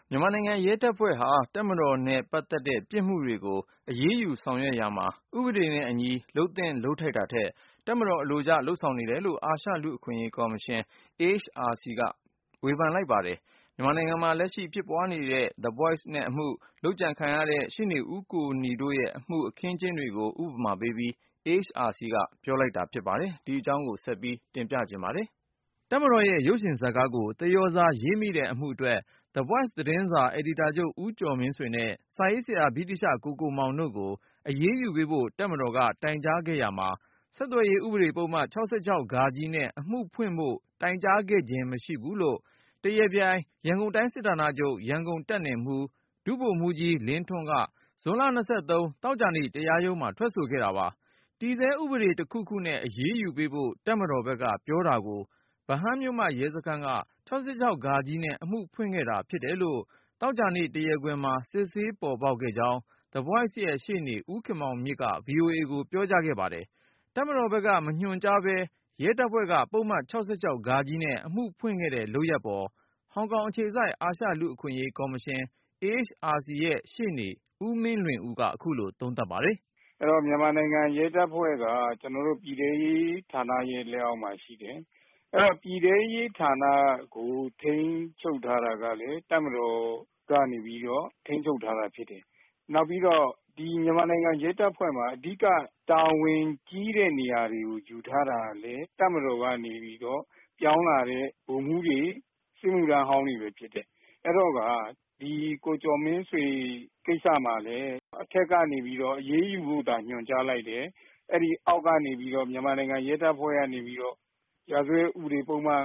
မြန်မာနိုင်ငံရဲတပ်ဖွဲ့ဟာတပ်မတော်နဲ့ပတ်သက်တဲ့ပြစ်မှုတွေကိုအရေးယူဆောင်ရွက်ရာမှာဥပဒေနဲ့အညီလုပ်သင့်လုပ်ထိုက်တာထက်တပ်မတော်အလိုကျလုပ်ဆောင်နေတယ်လို့အာရှလူ့အခွင့်အရေးကော်မရှင် AHRC ကဝေဖန်လိုက်ပါတယ်။မြန်မာနိုင်ငံမှာလက်ရှိဖြစ်ပွားနေတဲ့ The Voice နဲ့အမှုလုပ်ကြံခံရတဲ့ရှေ့နေဦးကိုနီတို့ရဲ့အမှုအခင်းကျင်းတွေကိုဥပမာပေးပြီး AHRC ကပြောလိုက်တာဖြစ်ပါတယ်။ဒီအကြောင်းကိုဆက်ပြီးတင်ပြခြင်းပါတယ်။ တပ်မတော်ရဲ့ရုပ်ရှင်ဇာတ်ကားကိုသရော်စာရေးမိတဲ့အမှုအတွက်The Voice သတင်းစာအယ်ဒီတာချုပ်ဦးကျော်မင်းဆွေနဲ့စာရေးဆရာဗြိတိသျှကိုကိုမောင်တို့ကိုအရေးယူပေးဖို့တပ်မတော်ကတိုင်ကြားခဲ့ရာမှာဆက်သွယ်ရေးဥပဒေပုဒ်မ ၆၆ နဲ့အမှုဖွင့်ဖို့တိုင်ကြားခဲ့ခြင်းမရှိဘူးလို့တရားပြိုင်ရန်ကုန်တိုင်းစစ်ဌာနချုပ်ရန်ကုန်တပ်နယ်မှူးဒုဗိုလ်မှူးကြီးလင်းထွန်းကဇွန်လ သောကြာနေ့တရားရုံးမှာထွက်ဆိုခဲ့တာပါ။တည်ဆဲဥပဒေတစ်ခုခုနဲ့အရေးယူပေးဖို့တပ်မတော်ဘက်ကပြောတာကိုဗဟန်းမြို့မရဲစခန်းက၆၆ နဲ့အမှုဖွင့်ခဲ့တာဖြစ်တယ်လို့သောကြာနေ့တရားခွင်မှာစစ်ဆေးပေါ်ပေါက်ခဲ့ကြောင်း The Voice ရဲ့ရှေ့နေဦးခင်မောင်မြင့်က VOA ကိုပြောကြားခဲ့ပါတယ်။တပ်မတော်ဘက်ကမညွှန်ကြားဘဲရဲတပ်ဖွဲ့ကပုဒ်မ ၆၆ နဲ့အမှုဖွင့်ခဲ့တဲ့လုပ်ရပ်ပေါ်ဟောင်ကောင်အခြေစိုက်အာရှလူ့အခွင့်အရေးကော်မရှင် AHRC ရဲ့ရှေ့နေဦးမင်းလွင်ဦးကအခုလိုသုံးသပ်ပါတယ်။ “အဲ့တော့မြန်မာနိုင်ငံရဲတပ်ဖွဲ့ကကျွန်တော်တို့ပြည်ထဲရေးဌာနရဲ့လက်အောက်မှာရှိတယ်။အဲ့တော့ပြည်ထဲရေးဌာနကိုထိန်းချုပ်ထားတာကလည်းတပ်မတော်ကနေပြီးတော့ထိန်းချုပ်ထားတာဖြစ်တယ်။နောက်ပြီးတော့ဒီမြန်မာနိုင်ငံရဲတပ်ဖွဲ့မှာအဓိကတာဝန်ကြီးတဲ့နေရာတွေကိုယူထားတာလည်းတပ်မတော်ကနေပြီးတော့ပြောင်းလာတဲ့ဗိုလ်မှူးတွေစစ်မှုထမ်းဟောင်းတွေပဲဖြစ်တယ်။အဲ့တော့ဒီကိုကျော်မင်းဆွေကိစ္စမှာလည်းအထက်ကနေပြီးတော့အရေးယူဖို့သာညွှန်ကြားလိုက်တယ်။အဲ့ဒီအောက်ကနေပြီးတော့မြန်မာနိုင်ငံရဲတပ်ဖွဲ့ကနေပြီးတော့ရာဇဝတ်ဥပဒေပုဒ်မ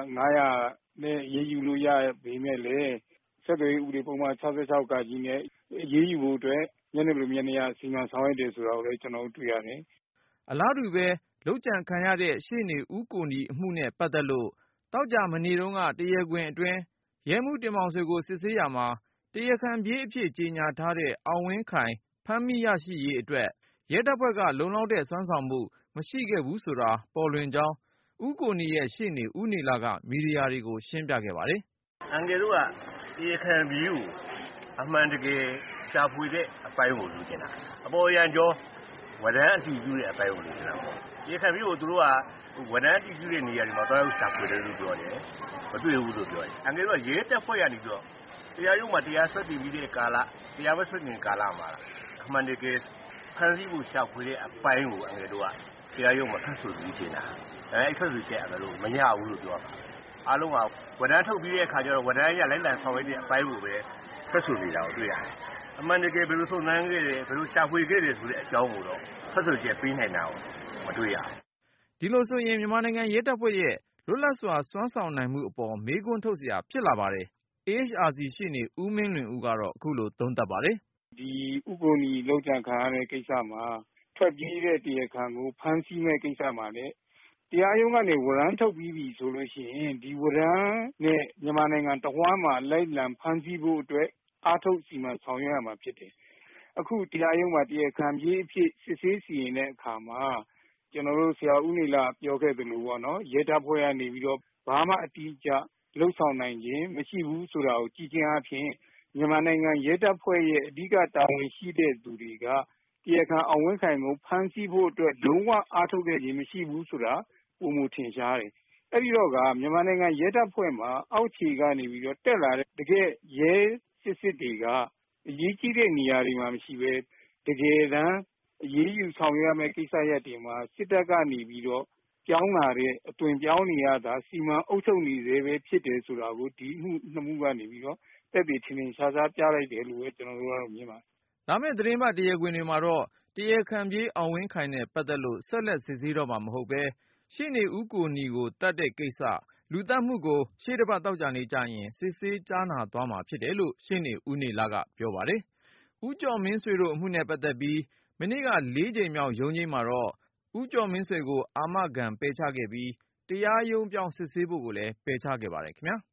500နဲ့အရေးယူလို့ရပေမဲ့လည်းဆက်သွယ်ရေးဥပဒေပုဒ်မ 66 နဲ့အရေးယူဖို့အတွက်ညနေလိုမျက်နှာစီမံဆောင်ရွက်တယ်ဆိုတာကိုလည်းကျွန်တော်တို့တွေ့ရတယ်။ ”အလားတူပဲလုပ်ကြံခံရတဲ့ရှေ့နေဦးကိုနီအမှုနဲ့ပတ်သက်လို့သောကြာမနေ့တုန်းကတရားခွင်အတွင်းရဲမှူးတင်မောင်ဆွေကိုစစ်ဆေးရာမှာတရားခံပြေးအဖြစ်ကြေညာထားတဲ့အောင်ဝင်းခိုင်ဖမ်းမိရရှိရေးအတွက်ရဲတပ်ဖွဲ့ကလုံလောက်တဲ့စွမ်းဆောင်မှုမရှိခဲ့ဘူးဆိုတာပေါ်လွင်ကြောင်းဦးကိုနီရဲ့ရှေ့နေဦးနေလကမီဒီယာတွေကိုရှင်းပြခဲ့ပါတယ်။“အန်ကယ်တို့ကတရားခံပြေးကိုအမှန်တကယ်ရှာဖွေတဲ့အပိုင်းကိုလိုချင်တာ။အပေါ်ယံကျော်ဝရမ်းအတည်ပြုတဲ့အပိုင်းကိုလိုချင်တာပေါ့။တရားခံပြေးကိုသူတို့ကဝရမ်းအတည်ပြုတဲ့နေရာတွေမှာသွားရောက်ရှာဖွေတယ်လို့ပြောတယ်။မတွေ့ဘူးလို့ပြောတယ်။အန်ကယ်တို့ကရဲတပ်ဖွဲ့ကနေပြီးတော့တရားရုံးမှာတရားစွဲတင်ပြီးတဲ့ကာလတရားမစွဲတင်ကာလမှာအမှန်တကယ်ဖမ်းဆီးဖို့ရှာဖွေတဲ့အပိုင်းကိုအန်ကယ်တို့ကတရားရုံးမှာထွက်ဆိုပြီးချင်တာ။အဲ့ထွက်ဆိုချက်အန်ကယ်တို့မရဘူးလို့ပြောတာ။အားလုံးကဝရမ်းထုတ်ပြီးတဲ့အခါကျတော့ဝရမ်းရလိုက်လံဆောင်ရွက်တဲ့အပိုင်းကိုပဲထွက်ဆိုနေတာကိုတွေ့ရတယ်။အမှန်တကယ်ဘယ်လိုစုံစမ်းခဲ့တယ်ဘယ်လိုရှာဖွေခဲ့တယ်ဆိုတဲ့အကြောင်းကိုတော့ထွက်ဆိုချက်ပေးနိုင်တာကိုမတွေ့ရဘူး။ဒီလိုဆိုရင်မြန်မာနိုင်ငံရဲတပ်ဖွဲ့ရဲ့လွတ်လပ်စွာစွမ်းဆောင်နိုင်မှုအပေါ်မေးခွန်းထုတ်စရာဖြစ်လာပါတယ်။ AHRC ရှေ့နေဦးမင်းလွင်ဦးကတော့အခုလိုသုံးသပ်ပါတယ်။“ဒီဦးကိုနီလုပ်ကြံခံရတဲ့ကိစ္စမှာထွက်ပြေးတဲ့တရားခံကိုဖမ်းဆီးမဲ့ကိစ္စမှာလည်းတရားရုံးကနေဝရမ်းထုတ်ပြီးပြီဆိုလို့ရှိရင်ဒီဝရမ်းနဲ့မြန်မာနိုင်ငံတဝှမ်းမှာလိုက်လံဖမ်းဆီးဖို့အတွက်အားထုတ်စီမံဆောင်ရွက်ရမှာဖြစ်တယ်။အခုတရားရုံးမှာတရားခံပြေးအဖြစ်စစ်ဆေးစီရင်တဲ့အခါမှာကျွန်တော်တို့ဆရာဦးနေလပြောခဲ့သလိုပေါ့နော်ရဲတပ်ဖွဲ့ကနေပြီးတော့ဘာမှအတိအကျလှုပ်ဆောင်နိုင်ခြင်းမရှိဘူးဆိုတာကိုကြည်ချင်းအဖြစ်မြန်မာနိုင်ငံရဲတပ်ဖွဲ့ရဲ့အဓိကတာဝန်ရှိတဲ့သူတွေကတရားခံအောင်ဝင်းခိုင်ကိုဖမ်းဆီးဖို့အတွက်လုံးဝအားထုတ်ခဲ့ခြင်းမရှိဘူးဆိုတာပုံမထင်ရှားတယ်။အဲ့ဒီတော့မြန်မာနိုင်ငံရဲတပ်ဖွဲ့မှာအောက်ခြေကနေပြီးတော့တက်လာတဲ့တကယ်ရဲစစ်တွေကအရေးကြီးတဲ့နေရာတွေမှာမရှိပဲတကယ်တမ်းအရေးယူဆောင်ရွက်ရမယ့်ကိစ္စရပ်တွေမှာစစ်တပ်ကနေပြီးတော့ပြောင်းလာတဲ့အသွင်ပြောင်းနေရတာစီမံအုပ်ချုပ်နေသေးပဲဖြစ်တယ်ဆိုတာကိုဒီမှုနှစ်မှုကနေပြီးတော့တက်တည်ထင်ထင်ရှားရှားပြလိုက်တယ်လို့ပဲကျွန်တော်တို့ကတော့မြင်ပါတယ်။လာမယ့်သတင်းပတ်တရားခွင်တွေမှာတော့တရားခံပြေးအောင်ဝင်းခိုင်နဲ့ပတ်သက်လို့ဆက်လက်စစ်ဆေးတော့မှာမဟုတ်ပဲရှေ့နေဦးကိုနီကိုတတ်တဲ့ကိစ္စလူသတ်မှုကိုရှေ့တပတ်သောကြာနေ့ကျရင်စစ်ဆေးကြားနာသွားမှာဖြစ်တယ်လို့ရှေ့နေဦးနေလကပြောပါတယ်။ဦးကျော်မင်းဆွေတို့အမှုနဲ့ပတ်သက်ပြီးမနေ့က4 ကြိမ်မြောက်ရုံးချိန်းမှာတော့ဦးကျော်မင်းဆွေကိုအာမခံပယ်ချခဲ့ပြီးတရားရုံးပြောင်းစစ်ဆေးဖို့ကိုလည်းပယ်ချခဲ့ပါတယ်ခင်ဗျာ။